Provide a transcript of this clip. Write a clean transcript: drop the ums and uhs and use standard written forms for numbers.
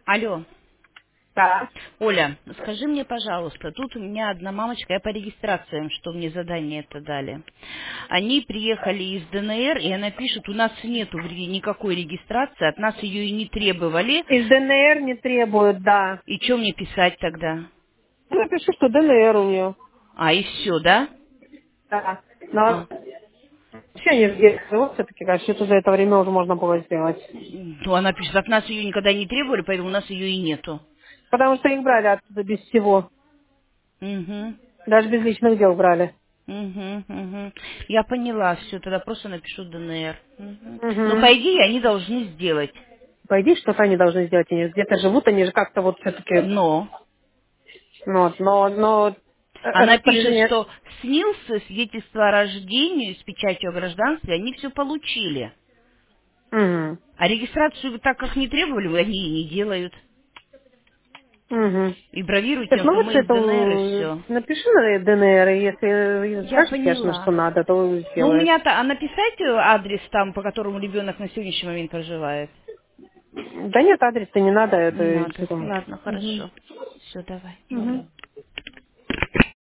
Алло. Да. Оля, скажи мне, пожалуйста, тут у меня одна мамочка, я по регистрациям, что мне задание это дали. Они приехали из ДНР, и она пишет, у нас нету никакой регистрации, от нас ее и не требовали. Из ДНР не требуют, да. И что мне писать тогда? Напишу, что ДНР у нее. А, и все, да? Да. Но А. вообще они здесь живут все-таки, конечно, что за это время уже можно было сделать. Ну, она пишет, от нас ее никогда не требовали, поэтому у нас ее и нету. Потому что их брали оттуда без всего. Угу. Даже без личных дел брали. Угу, угу. Я поняла, все, тогда просто напишу ДНР. Угу. Но Угу. по идее они должны сделать. По идее, что-то они должны сделать. Они где-то живут, они же как-то вот все-таки... Но Ну, вот, но она пишет, распоряжение... что СНИЛС, свидетельство о рождении с печатью о гражданстве, они все получили. Угу. А регистрацию так как не требовали, они и не делают. Угу. И бравируют Так, тем, ну что вот мы из это ДНР и все. напиши на ДНР, и если Я скажете, конечно, что поняла. надо, то Ну, у сделают. меня-то, а написать адрес там, по которому ребенок на сегодняшний момент проживает? Да нет, адреса не надо, Не это надо. что там. Ладно, Угу. хорошо. Все, давай. Угу.